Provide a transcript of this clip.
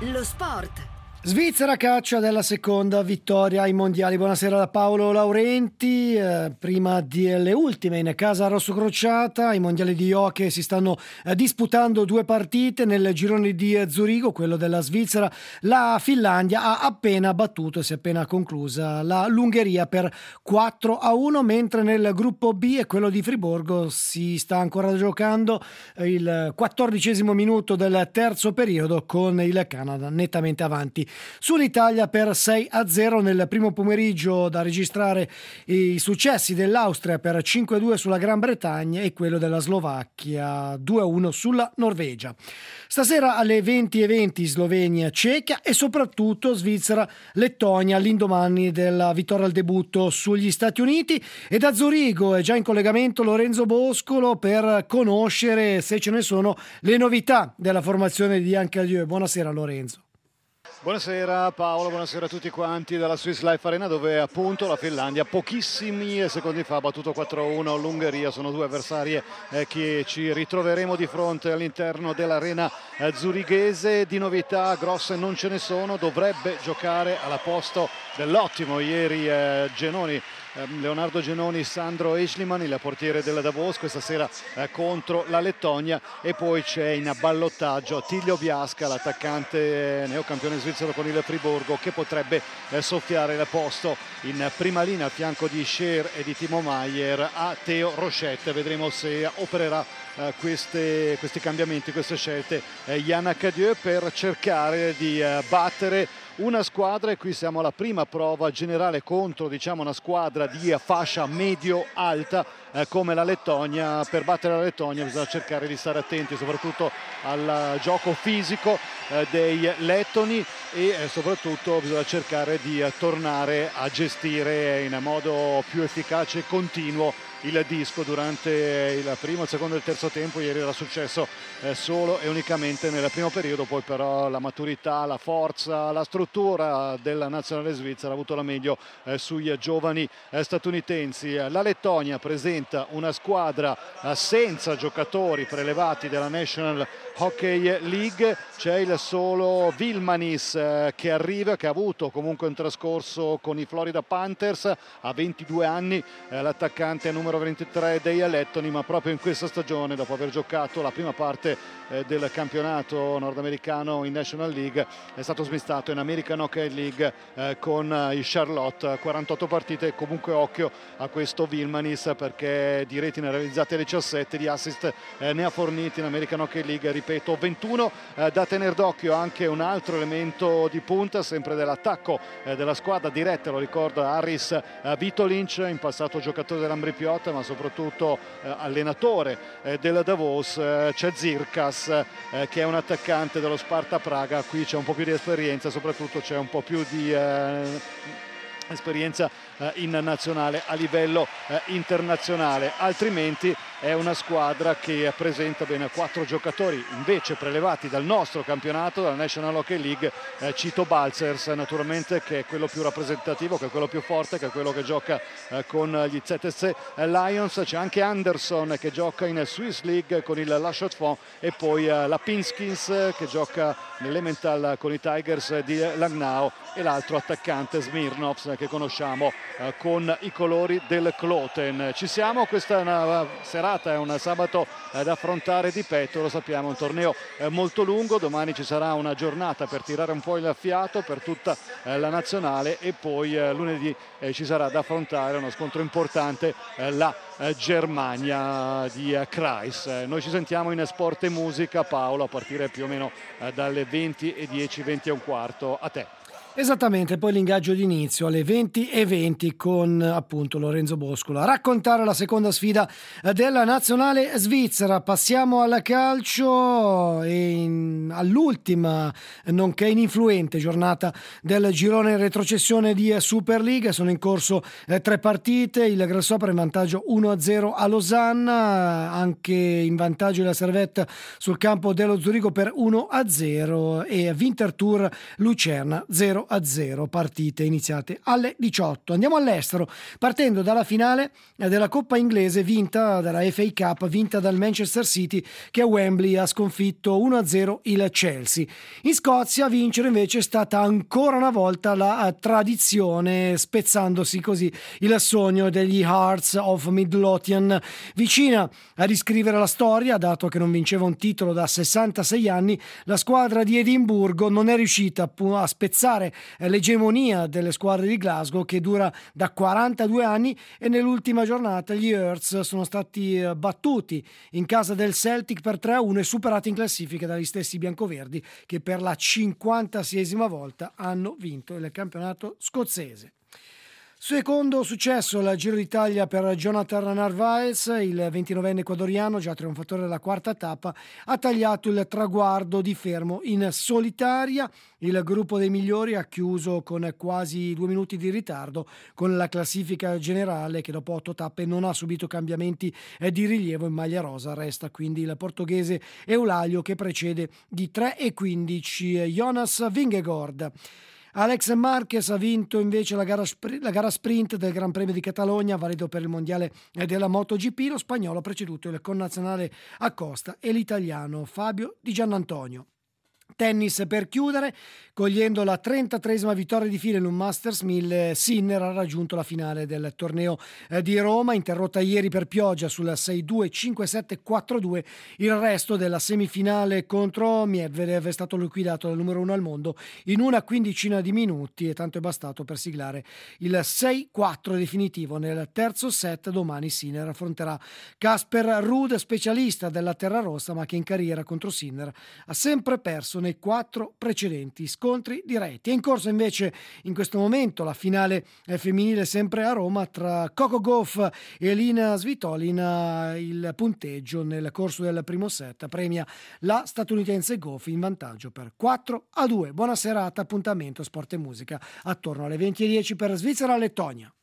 Lo sport. Svizzera caccia della seconda vittoria ai mondiali. Buonasera da Paolo Laurenti. Prima delle ultime in casa rossocrociata, i mondiali di hockey si stanno disputando due partite. Nel girone di Zurigo, quello della Svizzera, la Finlandia ha appena battuto e si è appena conclusa l'Ungheria per 4-1, mentre nel gruppo B e quello di Friburgo si sta ancora giocando il 14° minuto del terzo periodo con il Canada nettamente avanti sull'Italia per 6-0. Nel primo pomeriggio da registrare i successi dell'Austria per 5-2 sulla Gran Bretagna e quello della Slovacchia 2-1 sulla Norvegia. Stasera alle 20:20 Slovenia-Cechia e soprattutto Svizzera-Lettonia all'indomani della vittoria al debutto sugli Stati Uniti. E da Zurigo è già in collegamento Lorenzo Boscolo per conoscere, se ce ne sono, le novità della formazione di Yann Cadieux. Buonasera Lorenzo. Buonasera Paolo, buonasera a tutti quanti dalla Swiss Life Arena, dove appunto la Finlandia pochissimi secondi fa ha battuto 4-1 l'Ungheria. Sono due avversarie che ci ritroveremo di fronte all'interno dell'arena zurighese. Di novità grosse non ce ne sono, dovrebbe giocare alla posto dell'ottimo ieri Leonardo Genoni, Sandro Eschliman, il portiere della Davos, questa sera contro la Lettonia. E poi c'è in ballottaggio Tilio Biasca, l'attaccante neocampione svizzero con il Friburgo, che potrebbe soffiare il posto in prima linea al fianco di Scher e di Timo Maier a Theo Rochette. Vedremo se opererà questi cambiamenti, queste scelte Yann Cadieux per cercare di battere una squadra. E qui siamo alla prima prova generale contro una squadra di fascia medio-alta come la Lettonia. Per battere la Lettonia bisogna cercare di stare attenti soprattutto al gioco fisico dei lettoni e soprattutto bisogna cercare di tornare a gestire in modo più efficace e continuo il disco durante il primo, il secondo e il terzo tempo. Ieri era successo solo e unicamente nel primo periodo, poi però la maturità, la forza, la struttura della nazionale svizzera ha avuto la meglio sui giovani statunitensi. La Lettonia presenta una squadra senza giocatori prelevati della National Hockey League. C'è il solo Vilmanis che arriva, che ha avuto comunque un trascorso con i Florida Panthers, a 22 anni, l'attaccante numero 23 dei lettoni, ma proprio in questa stagione, dopo aver giocato la prima parte del campionato nordamericano in National League, è stato smistato in American Hockey League con il Charlotte, 48 partite. Comunque occhio a questo Vilmanis, perché di reti ne ha realizzate 17, di assist ne ha forniti in American Hockey League, ripeto, 21. Da tenere d'occhio anche un altro elemento di punta sempre dell'attacco della squadra diretta, lo ricorda Harris Vitolinc, in passato giocatore dell'Ambri Piotta ma soprattutto allenatore del Davos. C'è Zirkas che è un attaccante dello Sparta Praga. Qui c'è un po' più di esperienza, soprattutto c'è un po' più di esperienza in nazionale a livello internazionale. Altrimenti è una squadra che presenta ben 4 giocatori invece prelevati dal nostro campionato, dalla National Hockey League. Cito Balzers naturalmente, che è quello più rappresentativo, che è quello più forte, che è quello che gioca con gli ZSC Lions. C'è anche Anderson che gioca in Swiss League con il La Chaux-de-Fonds, e poi Lapinskis che gioca nell'Emmental con i Tigers di Langnau, e l'altro attaccante Smirnovs che conosciamo con i colori del Kloten. Ci siamo, questa è una serata, è un sabato da affrontare di petto, lo sappiamo, è un torneo molto lungo. Domani ci sarà una giornata per tirare un po' il fiato per tutta la nazionale, e poi lunedì ci sarà da affrontare uno scontro importante, la Germania di Kreis. Noi ci sentiamo in Sport e Musica, Paolo, a partire più o meno dalle 20:10, 20:15. A te. Esattamente, poi l'ingaggio d'inizio alle 20:20 con appunto Lorenzo Boscolo a raccontare la seconda sfida della nazionale svizzera. Passiamo al calcio e all'ultima nonché ininfluente giornata del girone in retrocessione di Superliga. Sono in corso 3 partite, il Grasshopper in vantaggio 1-0 a Losanna, anche in vantaggio la Servette sul campo dello Zurigo per 1-0, e Winterthur Lucerna 0-0. 0-0, partite iniziate alle 18. Andiamo all'estero, partendo dalla finale della Coppa inglese vinta dalla FA Cup, vinta dal Manchester City, che a Wembley ha sconfitto 1-0 il Chelsea. In Scozia a vincere invece è stata ancora una volta la tradizione, spezzandosi così il sogno degli Hearts of Midlothian, vicina a riscrivere la storia, dato che non vinceva un titolo da 66 anni. La squadra di Edimburgo non è riuscita a spezzare l'egemonia delle squadre di Glasgow, che dura da 42 anni, e nell'ultima giornata gli Hearts sono stati battuti in casa del Celtic per 3-1 e superati in classifica dagli stessi biancoverdi, che per la 56esima volta hanno vinto il campionato scozzese. Secondo successo al Giro d'Italia per Jonathan Narvaez, il 29enne ecuadoriano, già trionfatore della quarta tappa, ha tagliato il traguardo di Fermo in solitaria. Il gruppo dei migliori ha chiuso con quasi 2 minuti di ritardo con la classifica generale, che dopo 8 tappe non ha subito cambiamenti di rilievo. In maglia rosa resta quindi il portoghese Eulalia, che precede di 3:15 Jonas Vingegaard. Alex Marquez ha vinto invece la gara sprint del Gran Premio di Catalogna, valido per il mondiale della MotoGP. Lo spagnolo ha preceduto il connazionale Acosta e l'italiano Fabio Di Giannantonio. Tennis per chiudere, cogliendo la 33esima vittoria di fila in un Masters 1000, Sinner ha raggiunto la finale del torneo di Roma, interrotta ieri per pioggia sul 6-2, 5-7, 4-2. Il resto della semifinale contro Medvedev è stato liquidato dal numero 1 al mondo in una quindicina di minuti, e tanto è bastato per siglare il 6-4 definitivo. Nel terzo set domani Sinner affronterà Casper Ruud, specialista della terra rossa, ma che in carriera contro Sinner ha sempre perso nei 4 precedenti scontri diretti. È in corso invece in questo momento la finale femminile, sempre a Roma, tra Coco Gauff e Elina Svitolina. Il punteggio nel corso del primo set premia la statunitense Gauff in vantaggio per 4-2. Buona serata, appuntamento Sport e Musica attorno alle 20:10 per Svizzera-Lettonia.